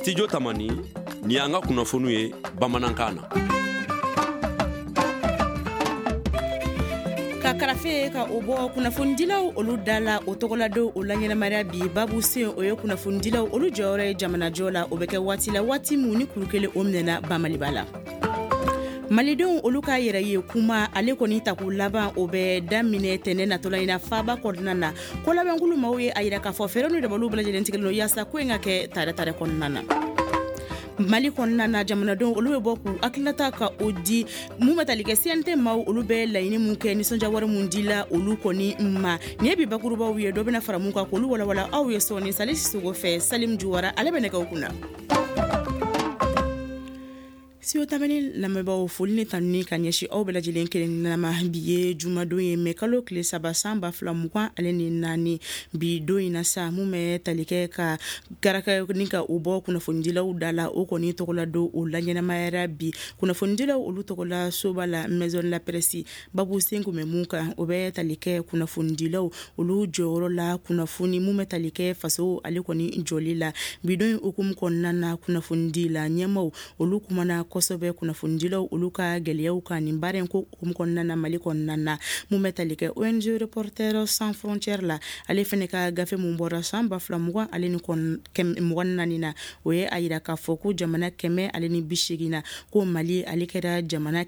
Studio Tamani ni an ka kunnafoniw ye bamanankan na. Ka karafe ka o bɔ kunnafonidilaw olu dala o tɔgɔladon o laɲɛnamaya bi babu sen o ye kunnafonidilaw olu jɔyɔrɔ ye jamanajɔ la o bɛ kɛ waati la waati mun ni kuru kelen o minɛna Bamaliba la. Malidenw olu ka yɛrɛ ye kuma ale kɔni taku laban o bɛ daminɛ tɛnɛ natɔla in na faaba kɔnɔna na ko labankulu maaw ye a yira k'a fɔ fɛɛrɛ n'u dabaliw bɛɛ lajɛlen tigɛlen don yaasa ko in ka kɛ tare kɔnɔna na. Mali kɔnɔna na jamanadenw olu bɛ bɔ k'u hakilinata ka o di mun bɛ tali kɛ CNT maaw olu bɛ laɲini mun kɛ nisɔndiya wari mun dila olu kɔni ma nin ye bi bakurubaw ye dɔ bɛna fara mun kan k'olu walawala aw ye sɔɔni Salisi Sogo fɛ Salim Juwara ale bɛ nɛgɛw kunna. Studio Tamani lamɛnbaaw foli ni tanuni ka ɲɛsin aw bɛɛ lajɛlen kelen-kelenna bi ye jumadon ye mai kalo tile 3 san 2024 bi don in na sa mun bɛ tali kɛ ka garaka ni ka o bɔ kunnafonidilaw da la o kɔni tɔgɔla don o laɲɛnamayara bi kunnafonidilaw olu tɔgɔla soba la Maison la Presse babu sen kun bɛ mun kan o bɛ tali kɛ kunnafonidilaw olu jɔyɔrɔ la kunnafoni mun bɛ tali kɛ faso ale kɔni jɔli la bi don hukumu kɔnɔna na kunnafonidila ɲɛmaw olu kumana kosɛbɛ kunnafonidilaw olu ka gɛlɛyaw kan nin baara in ko kɔnɔna na Mali kɔnɔna na mun bɛ tali kɛ ONG Reporters sans frontières la ale fɛnɛ ka gafe mun bɔra san 2020 ale ni 24 na o ye a yira k'a fɔ ko jamana 180 na ko Mali ale kɛra jamana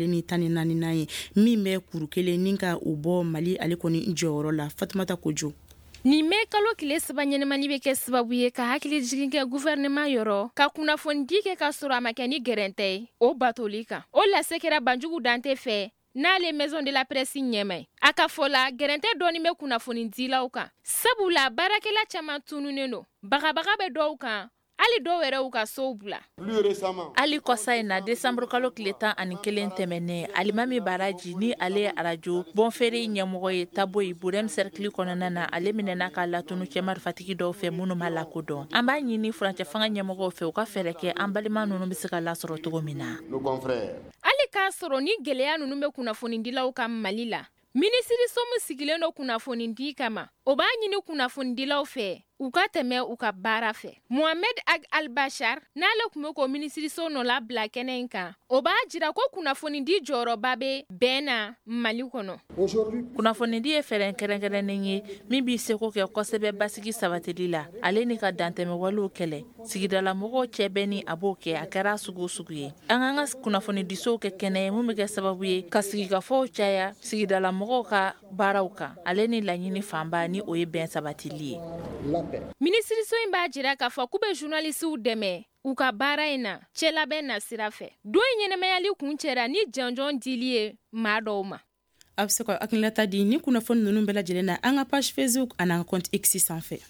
114 ye min bɛ kuru kelen ni ka u bɔ Mali ale kɔni jɔyɔrɔ la. Fatumata Kojo. Ni mai kalo tile 3 ɲɛnɛmani bɛ kɛ sababu ye ka hakili jigin kɛ gouvernement yɔrɔ ka kunnafoni kɛ ka sɔrɔ a ma kɛ ni gɛrɛntɛ ye o batoli kan o lase kɛra Banjugu Dante fɛ n'ale Maison de la Presse ɲɛma a ka fɔ la gɛrɛntɛ dɔɔni bɛ kunnafoni dilaw kan sabula baarakɛla caman tununen don bagabaga bɛ dɔw kan ali dɔw yɛrɛ u ka sow bila. Ali kɔsa in na décembre kalo tile 11 tɛmɛnen Alimami Baraji ni ale arajo bonfeere ɲɛmɔgɔ ye Tabo ye Burem cercle kɔnɔna na ale minɛna ka latunu cɛ marifatigi dɔw fɛ minnu ma lakodɔn an b'a ɲini furancɛ fanga ɲɛmɔgɔw fɛ u ka fɛɛrɛ kɛ an balima ninnu bɛ se ka lasɔrɔ cogo min na. Ali k'a sɔrɔ ni gɛlɛya ninnu bɛ kunnafonidilaw ka Mali la minisiriso min sigilen don kunnafoni di kama o b'a ɲini kunnafonidilaw fɛ u ka tɛmɛ u ka baara fɛ. Mohamed Ag Al-Bashar n'ale tun bɛ ko minisiriso nɔ labila kɛnɛ in kan o b'a jira ko kunnafoni di jɔyɔrɔba bɛ bɛn na Mali kɔnɔ. Kunnafoni di ye fɛɛrɛ kɛrɛnkɛrɛnnen ye min b'i seko kɛ kosɛbɛ basigi sabatili la ale ni ka dantɛmɛwalew kɛlɛ sigidala mɔgɔw cɛ bɛɛ ni a b'o kɛ a kɛra sugu sugu ye an k'an ka kunnafoni disow kɛ kɛnɛ ye mun bɛ kɛ sababu ye ka sigikafɔw caya sigidala mɔgɔw ka baaraw kan ale ni laɲini fanba ni o ye bɛn sabatili ye. Minisiriso in b'a jira k'a fɔ k'u bɛ journalistes dɛmɛ u ka baara in na cɛ labɛn na sira fɛ don ɲɛnɛmayali kun cɛra ni janjɔn dili ye maa dɔw ma. A bɛ se ka hakilinata di ni kunnafoni ninnu bɛɛ lajɛlen na an ka page Facebook ani an ka compte X sanfɛ.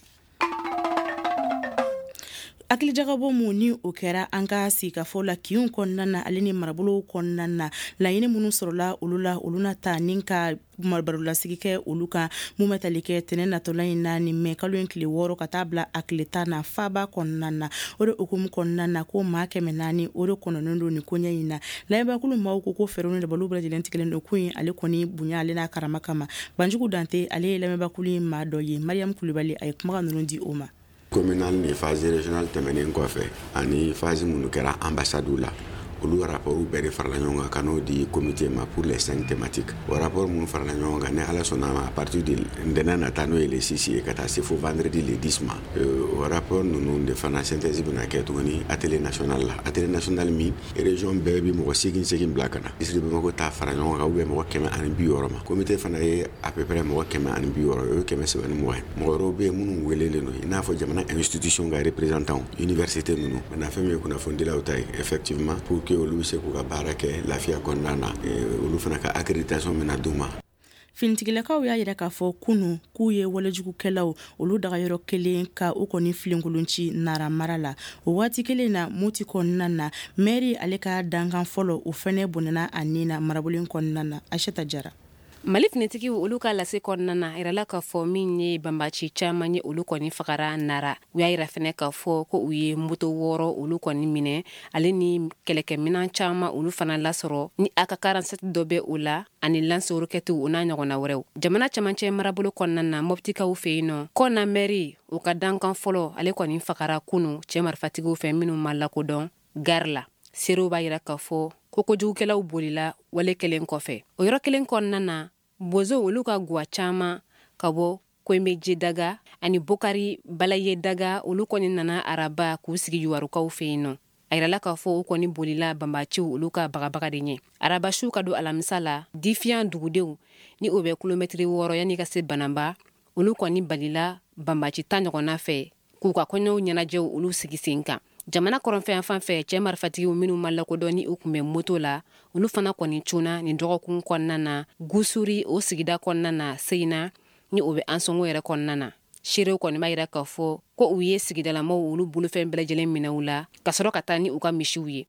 Hakilijagabɔ mun ni o kɛra an ka sigikafɔ la kiyun kɔnɔna na ale ni marabolow kɔnɔna na laɲini minnu sɔrɔla olu na ta ni ka barolasigi kɛ olu kan mun bɛ tali kɛ tɛnɛ natɔla in na ni mai kalo in tile 6 ka taa bila a tile 10 na faaba kɔnɔna na o de hukumu kɔnɔna na ko maa 400 o de kɔnɔnen don ni koɲɛ in na layɛnbakulu maaw ko fɛɛrɛw ni dabaliw bɛɛ lajɛlen tigɛlen don ko in ale kɔni bonya ale n'a karama kama Banjugu Dante ale ye layɛnbakulu in maa dɔ ye Mariam Kulibali a ye kumakan ninnu di o ma. Communal ni phase régionale tɛmɛnen kɔfɛ ani phase minnu kɛra ambassade la olu rapport bɛɛ de farala ɲɔgɔn kan ka n'o di comité ma pour les 5 thématiques o rapport minnu farala ɲɔgɔn kan ni ala sɔnna ma à partir de ntɛnɛn nata n'o ye le 6 ye ka taa se fo vendredi le 10 ma o rapport ninnu de fana synthèse bɛna kɛ tuguni atelier national la atelier national min région bɛɛ bi mɔgɔ 8 bila ka na district Bamako ta fara ɲɔgɔn kan ou bien mɔgɔ 120 ma comité fana ye à peu près mɔgɔ 120 o ye 130 mɔgɔ wɛrɛw bɛ minnu welelen don i n'a fɔ jamana institution ka représentant université ninnu na fɛn min ye kunnafonidilaw ta ye effectivement pour que olu bɛ se k'u ka baara kɛ lafiya kɔnɔna na olu fana ka accréditation mina d'u ma. Finitigilakaw y'a yira k'a fɔ kunu k'u ye walejugukɛlaw olu dagayɔrɔ kelen ka u kɔni filenkolonci Nara mara la o waati kelen na Moti kɔnɔna na maire ale ka dankan fɔlɔ o fɛnɛ bɔnɛna a ni na marabolo kɔnɔna na Aishata Jara. Mali finitigi olu ka lase kɔnɔna na irala ka fɔ min ye banbaci caman ye olu kɔni fagara nara u y'a yira fɛnɛ ka fɔ ko u ye moto 6 olu kɔni minɛ ale ni kɛlɛkɛminan caman olu fana lasɔrɔ ni AK-47 dɔ bɛ o la ani lance roquette o n'a ɲɔgɔnna wɛrɛw jamana camancɛ marabolo kɔnɔna na mɔptikaw fɛ yen nɔ kɔna mairie u ka dankan fɔlɔ ale kɔni fagara kunu cɛ marifatigiw fɛ minnu ma lakodɔn gare la serew b'a yira ka fɔ ko kojugukɛlaw bolila wale kelen kɔfɛ o yɔrɔ kelen kɔnɔna na bozo olu ka guwa caman ka bɔ Kwembeji daga ani Bokari Balaye daga olu kɔni nana araba k'u sigi yuwarukaw fɛ yen nɔ a yirala ka fɔ u kɔni bolila banbaciw olu ka bagabaga de ɲɛ araba su ka don alamisa la difiyan dugudenw ni o bɛ kilomɛtiri 6 yanni ka se Banamba olu kɔni balila banbaci 10 ɲɔgɔnna fɛ k'u ka kɔɲɔw ɲɛnajɛw olu sigi sen kan jamana kɔrɔnfɛn fan fɛ cɛ marifatigiw minnu ma lakodɔn ni u kun bɛ moto la olu fana kɔni cuna ni dɔgɔkun kɔnɔna na Gusuri o sigida kɔnɔna na Seyina ni o bɛ Ansongo yɛrɛ kɔnɔna na Shirew kɔni b'a yira ka fɔ ko u ye sigidalamaw olu bolofɛn bɛɛ lajɛlen minɛ u la ka sɔrɔ ka taa ni u ka misiw ye.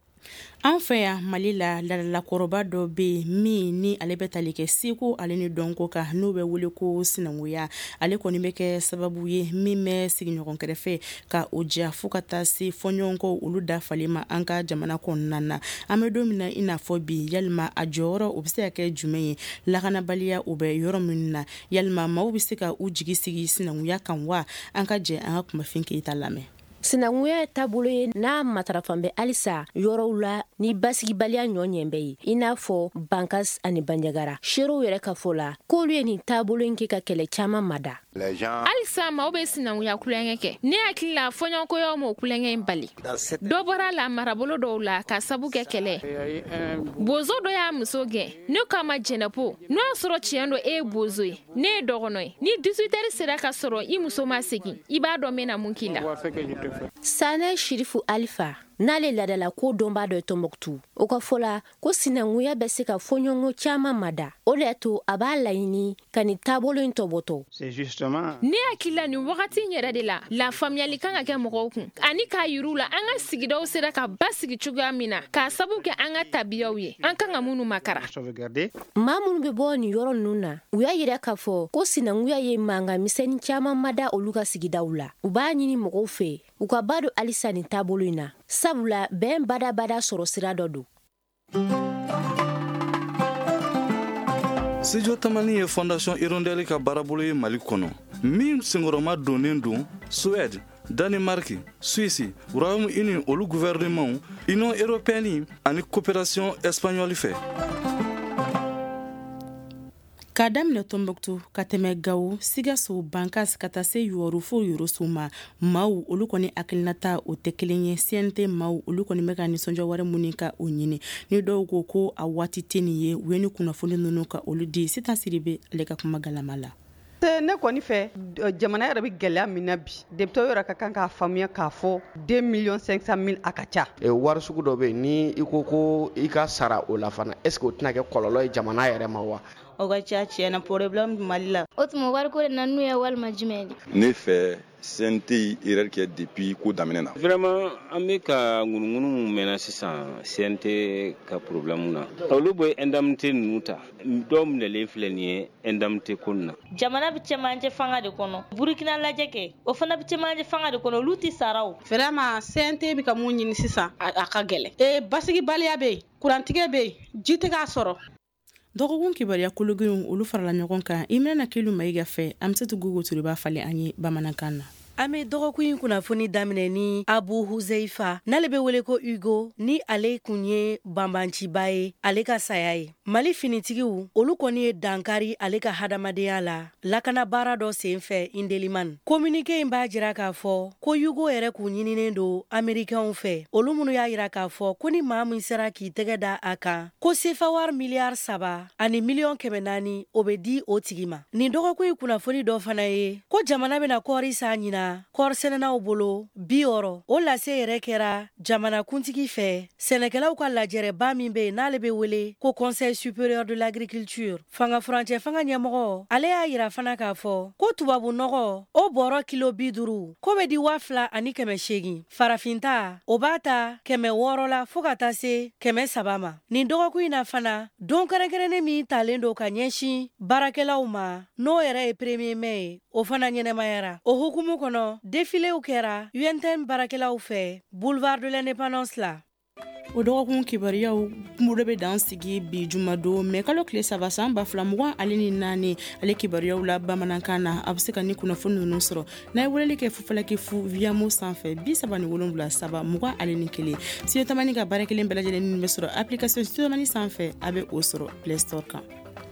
An fɛ yan Mali la ladalakɔrɔba dɔ bɛ min ni ale bɛ tali kɛ seko ale ni dɔnko kan n'o bɛ wele ko sinankuya ale kɔni bɛ kɛ sababu ye min bɛ sigiɲɔgɔn kɛrɛfɛ ka o diya fo ka taa se fɔɲɔgɔnkɔ olu dafalen ma an ka jamana kɔnɔna na an bɛ don min na i n'a fɔ bi yalima a jɔyɔrɔ o bɛ se ka kɛ jumɛn ye lakanabaliya o bɛ yɔrɔ minnu na yalima maaw bɛ se ka u jigi sigi sinankuya kan wa an ka jɛ an ka kumafin Keyita lamɛn. Sinankuya taabolo ye n'a matarafan bɛ halisa yɔrɔw la ni basigibaliya ɲɔɲɛ bɛ ye i n'a fɔ Bankas ani Bandiagara Shirew yɛrɛ ka fɔ la k'olu ye nin taabolo in kɛ ka kɛlɛ caman mada halisa maaw bɛ sinankuya kulonkɛ kɛ ne hakili la fɔɲɔgɔnkɔyaw m'o kulonkɛ in bali dɔ bɔra la marabolo dɔw la ka sabu kɛ kɛlɛ bozo dɔ y'a muso gɛn ne k'a ma jɛnɛpo n'o y'a sɔrɔ tiɲɛ dɔ e ye bozo ye ne ye dɔgɔnɔ ye ni 18h sera ka sɔrɔ i muso ma segin i b'a dɔn mena mun k'i la. Sanɛ Shirifu Alifa n'ale ladala ko dɔnbaa dɔ Tombouctou o ka fɔ la ko sinankuya bɛ se ka fɔɲɔgɔnkɔ caman mada o de y'a to a b'a laɲini ka nin taabolo in tɔbɔtɔ. ne hakili la nin wagati yɛrɛ de la lafaamuyali kan ka kɛ mɔgɔw kun ani k'a yir'u la an ka sigidaw sera ka basigi cogoya min na k'a sabu kɛ an ka tabiyaw ye an kan ka minnu makara. maa minnu bɛ bɔ nin yɔrɔ ninnu na u y'a yira k'a fɔ ko sinankuya ye mankan misɛnnin caman mada olu ka sigidaw la u b'a ɲini mɔgɔw fɛ u ka ba don halisa nin taabolo in na sabula bɛn badabada sɔrɔ sira dɔ don. Studio Tamani ye Fondation Hirondelle ka baarabolo ye Mali kɔnɔ min senkɔrɔma donnen don Suède, Danemark, Suisse, Royaume-Uni olu gouvernement, Union européenne ani coopération espagnole fɛ. Ka daminɛ Tombouctou ka tɛmɛ Gao, Sigaso, Bankas ka taa se Yoru fo Yoroso ma maaw olu kɔni hakilinata o tɛ kelen ye CNT maaw olu kɔni bɛ ka nisɔndiya wɛrɛ minnu ka o ɲini ni dɔw ko a waati tɛ nin ye u ye ni kunnafoni ninnu ka olu di Sitan Siribe ale ka kuma galama la. Ne kɔni fɛ jamana yɛrɛ bɛ gɛlɛya min na bi député yɛrɛ ka kan k'a faamuya k'a fɔ 2,500,000 a ka ca. Wari sugu dɔ bɛ yen ni i ko i ka sara o la fana est ce que o tɛna kɛ kɔlɔlɔ ye jamana yɛrɛ ma wa. O ka ca tiɲɛna problème Mali la. O tuma wari ko de na n'u ye walima jumɛn de. Ne fɛ CNT yɛrɛ kɛ depuis ko daminɛ na. Vraiment an bɛ ka ŋunuŋunu mɛnna sisan CNT ka problème na. Olu bɛ indemnité ninnu ta dɔw minɛlen filɛ nin ye indemnité ko na. Jamana bɛ cɛmancɛ fanga de kɔnɔ Burkina lajɛ kɛ o fana bɛ cɛmancɛ fanga de kɔnɔ olu tɛ sara o. Vraiment CNT bɛ ka mun ɲini sisan a ka gɛlɛn. Basigibaliya bɛ yen kurantigɛ bɛ yen ji tɛ k'a sɔrɔ. dɔgɔkun kibaruya kologenw olu farala ɲɔgɔn kan i mena kelu Mayiga fɛ Amsatou Gogo Touré b'a falen an ye bamanankan na. An bɛ dɔgɔkun in kunnafoni daminɛ ni Abu Huzaifa n'ale bɛ wele ko Hugo ni ale kun ye banbanciba ye ale ka saya ye. Mali finitigiw olu kɔni ye dankari ale ka hadamadenya la lakana baara dɔ senfɛ Indelimane. Communiqué in b'a jira k'a fɔ ko Hugo yɛrɛ kun ɲininen don Amerikɛnw fɛ olu minnu y'a jira k'a fɔ ko ni maa min sera k'i tɛgɛ da a kan ko CFA wari miliyari 3 ani miliyɔn 400 o bɛ di o tigi ma. Nin dɔgɔkun in kunnafoni dɔ fana ye ko jamana bɛna kɔɔri san ɲina na kɔrɔsɛnɛnaw bolo 60 o lase yɛrɛ kɛra jamana kuntigi fɛ sɛnɛkɛlaw ka lajɛrɛba min be n'ale be wele ko Conseil supérieur de l'agriculture. Fanga furancɛ fanga ɲɛmɔgɔ ale y'a yira fana k'a fɔ ko tubabu nɔgɔ o bɔrɔ kilo 50 ko be di 2,800 farafinta o b'a ta 600 la fɔɔ ka taa se 300 ma. Nin dɔgɔkun in na fana don kɛrɛnkɛrɛnnen min talen do ka ɲɛsin baarakɛlaw ma n'o yɛrɛ ye premier mai ye o fana ɲɛnɛmayara. O hukumu kɔnɔ défilew kɛra UNTN baarakɛlaw fɛ boulevard de l'indépendance la. O dɔgɔkun kibariyaw mure be dan sigi bi jumado mɛ kalo tile 3 san 2024 ale kibariyaw la bamanankan na a bɛ se ka ni kunnafoni ninnu sɔrɔ n'a ye weleli kɛ fufalaki fu viamo sanfɛ 37 3 21 Studio Tamani ka baara kelen bɛɛ lajɛlen bɛ sɔrɔ application Studio Tamani sanfɛ a bɛ o sɔrɔ Play Store kan.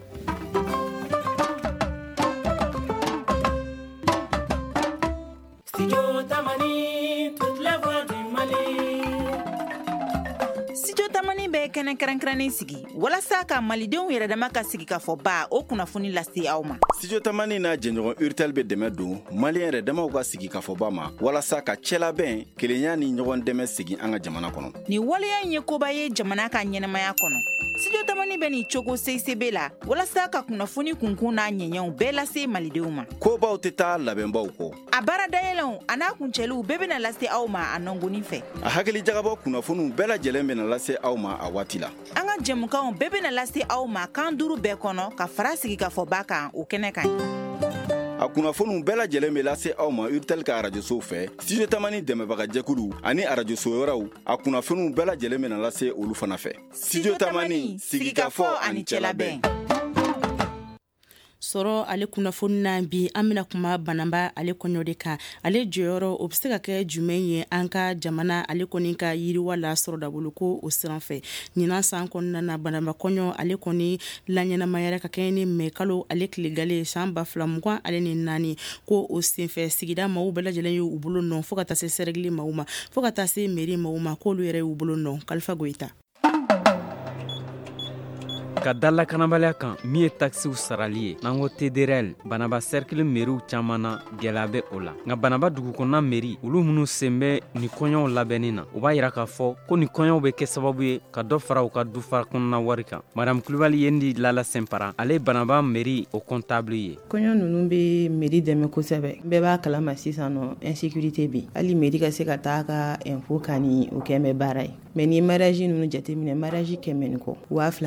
Studio Tamani, toute la voix du Mali. Studio Tamani bɛ kɛnɛ kɛrɛnkɛrɛnnen sigi walasa ka malidenw yɛrɛ dama ka sigi ka fɔ ba o kunnafoni lase aw ma. Studio Tamani n'a jɛɲɔgɔn Urtel bɛ dɛmɛ don maliyɛn yɛrɛ damaw ka sigi ka fɔ ba ma walasa ka cɛlabɛn kelenya ni ɲɔgɔn dɛmɛ sigi an ka jamana kɔnɔ. Ni waleya in ye koba ye jamana ka ɲɛnɛmaya kɔnɔ. Studio Tamani bɛ ni cogo CCB la walasa ka kunnafoni kunkun n'a ɲɛɲɛw bɛɛ lase malidenw ma. Kobaw tɛ taa labɛnbaw kɔ. A baara dayɛlɛnw a n'a kuncɛliw bɛɛ bɛna lase aw ma a nɔngoni fɛ. A hakili jagabɔ kunnafoniw bɛɛ lajɛlen bɛna lase aw ma a waati la. An ka jɛmukanw bɛɛ bɛna lase aw ma kan 5 bɛɛ kɔnɔ ka fara sigi ka fɔ ba kan o kɛnɛ kan. A kunnafoniw bɛɛ lajɛlen bɛ lase aw ma Urtel ka arajosow fɛ Studio Tamani dɛmɛbaga jɛkulu ani arajoso wɛrɛw a kunnafoniw bɛɛ lajɛlen bɛna lase olu fana fɛ. Studio Tamani sigikafɔ ani cɛlabɛn. Sɔrɔ ale kunnafoni na bi an bɛna kuma banaba ale kɔɲɔ de kan ale jɔyɔrɔ o bɛ se ka kɛ jumɛn ye an ka jamana ale kɔni ka yiriwa la sɔrɔ dabolo ko o siran fɛ ɲinan san kɔnɔna na banaba kɔɲɔ ale kɔni laɲɛnamayara ka kɛ ni mɛ kalo ale tilegale san 2024 ale ni 4 ko o senfɛ sigida maaw bɛɛ lajɛlen ye u bolo nɔ fo ka taa se sɛrɛgili maaw ma fo ka taa se mairie maaw ma k'olu yɛrɛ y'u bolo nɔ Kalifa Goyita. Ka dala kanabaliya kan min ye taxiw sarali ye n'an ko TDRL banaba cercle mairie caman na gɛlɛya bɛ o la nka banaba dugukɔnɔna mairie olu minnu sen bɛ ni kɔɲɔw labɛnni na o b'a yira k'a fɔ ko ni kɔɲɔw bɛ kɛ sababu ye ka dɔ fara u ka dufa kɔnɔna wari kan madame Kulibali Yendi Lala Sempara ale ye banaba mairie o comptable ye. Kɔɲɔ ninnu bɛ mairie dɛmɛ kosɛbɛ bɛɛ b'a kalama sisan nɔ insécurité bi hali mairie ka se ka taa ka info kan ni o kɛ bɛ baara ye mais ni mariage ninnu jateminɛ mariage 100 ni kɔ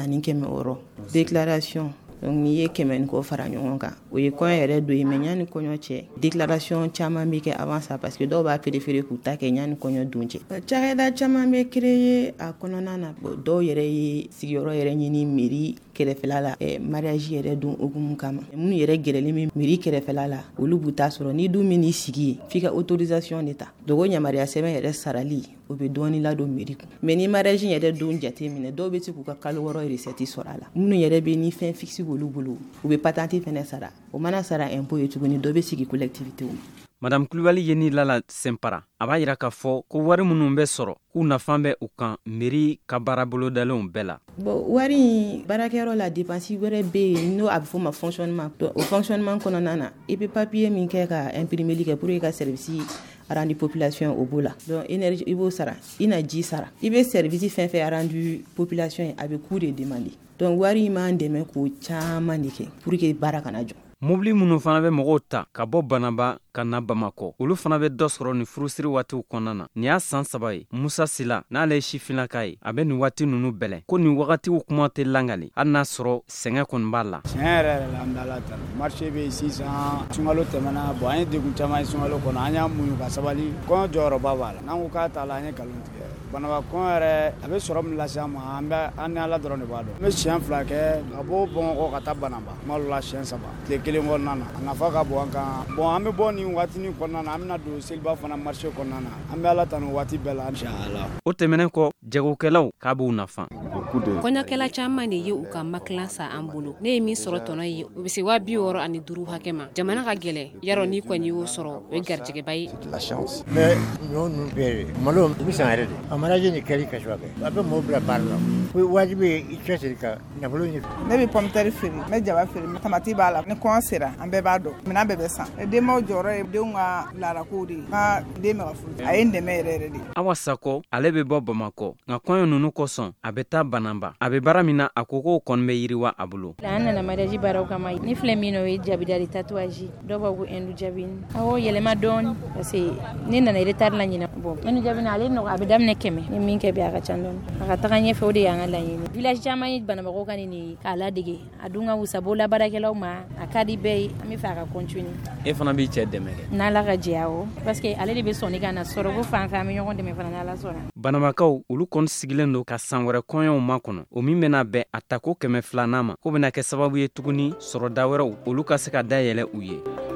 2,600 déclaration donc ni ye 100 ni kɔ fara ɲɔgɔn kan o ye kɔɲɔ yɛrɛ do ye mais ɲani kɔɲɔ cɛ déclaration caman bɛ kɛ avant ça parce que dɔw b'a préférer k'u ta kɛ ɲani kɔɲɔ dun cɛ cakɛda caman bɛ créer a kɔnɔna na dɔw yɛrɛ ye sigiyɔrɔ yɛrɛ ɲini mairie kɛrɛfɛla la mariage yɛrɛ dun okumu kama minnu yɛrɛ gɛrɛlen min mairie kɛrɛfɛla la olu b'u ta sɔrɔ ni dun min sigi ye f'i ka autorisation de ta dogo ɲamariya sɛbɛn yɛrɛ sarali o bɛ dɔɔni ladon mairie kun mais ni mariage yɛrɛ dun jate minɛ dɔw bɛ se k'u ka kalo 6 recette sɔrɔ a la minnu yɛrɛ bɛ ni fɛn fixe olu bolo u bɛ patente fɛnɛ sara o mana sara impôt ye tuguni dɔ bɛ sigi collectivité ma. Madame Kulibali Yeni Lala Sempara a b'a yira k'a fɔ ko wari minnu bɛ sɔrɔ k'u nafan bɛ u kan mairie ka baara bolodalenw bɛɛ la. Bon wari baarakɛyɔrɔ la dépense wɛrɛ bɛ yen n'o a bɛ fɔ ma fonctionnement o fonctionnement kɔnɔna na i bɛ papier min kɛ ka imprimer kɛ pour que ka service rendu population o b'o la donc énergie i b'o sara i na ji sara i bɛ service fɛn fɛn rendu population ye a bɛ coût de demander donc wari in m'an dɛmɛ k'o caman de kɛ pour que baara kana jɔ. Mobili minnu fana bɛ mɔgɔw ta ka bɔ Banaba ka na Bamakɔ olu fana bɛ dɔ sɔrɔ ni furusiri waatiw kɔnɔna na nin y'a san 3 ye Musa Sila n'ale ye sifinnaka ye a bɛ nin waati ninnu bɛlɛ ko nin wagatiw kuma tɛ langali hali n'a sɔrɔ sɛgɛn kɔni b'a la. Tiɲɛ yɛrɛ la an bɛ Ala tanu marché bɛ yen sisan sunkalo tɛmɛna bon an ye degun caman ye sunkalo kɔnɔ an y'a muɲu ka sabali kɔɲɔ jɔyɔrɔba b'a la n'an ko k'a t'a la an ye nkalon tigɛ Banaba kɔɲɔ yɛrɛ a bɛ sɔrɔ min lase an ma an ni Ala dɔrɔn de b'a dɔn an bɛ siɲɛ 2 kɛ ka bɔ Bamakɔ ka taa Banaba kuma dɔ la siɲɛ 3 tile 1 kɔnɔna na a nafa ka bon an kan bon an bɛ bɔ nin waatinin kɔnɔna na an bɛna don seliba fana marché kɔnɔna na an bɛ Ala tanu waati bɛɛ la inshallah. O tɛmɛnen kɔ jagokɛlaw k'a b'u nafa. Kɔɲɔkɛla caman de ye u ka makilan sa an bolo ne ye min sɔrɔ tɔnɔ ye o bɛ se 65 hakɛ ma jamana ka gɛlɛ yarɔ ni kɔni y'o sɔrɔ o ye garijɛgɛba ye. mais ɲɔ ninnu bɛɛ malo u bɛ san yɛrɛ de a mariage ni kɛli ka suwa kɛ a bɛ mɔgɔw bila baara la o wajibi ye i cɛsiri ka nafolo ɲini. Ne bɛ pomme de terre feere n bɛ jaba feere tamati b'a la ni kɔɲɔ sera an bɛɛ b'a dɔn minɛn bɛɛ bɛ san denbaw jɔyɔrɔ kɔrɔ ye denw ka laarako de ka den bɛ ka furu a ye n dɛmɛ yɛrɛ de. Awa Sako ale bɛ bɔ Bamakɔ nka kɔɲɔ ninnu kosɔn a bɛ taa Banamba. A bɛ baara min na a ko k'o kɔni bɛ yiriwa a bolo. An nana mariage baaraw kama ni filɛ min na o ye jabidari tatouage dɔw b'a ko endu jabini awɔ yɛlɛma dɔɔni parce que ne nana retard la ɲina bon endu jabini ale nɔgɔ a bɛ daminɛ 100 ni min kɛ bi a ka ca dɔɔni a ka taga ɲɛfɛ o de y'an ka laɲini village caman ye Banabagaw ka nin k'a ladege a dun ka wusa bolola baarakɛlaw ma a ka di bɛɛ ye an bɛ fɛ a ka continuer. E fana b'i cɛ dɛmɛ kɛ n'Ala ka jɛ awɔ parce que ale de bɛ sɔnni ka na sɔrɔ ko fan fɛ an bɛ ɲɔgɔn dɛmɛ fana n'Ala sɔnna. Banabakaw olu kɔni sigilen don ka san wɛrɛ kɔɲɔw makɔnɔ o min bɛna bɛn a tako 200 ma ko bɛna kɛ sababu ye tuguni sɔrɔda wɛrɛw olu ka se ka dayɛlɛ u ye.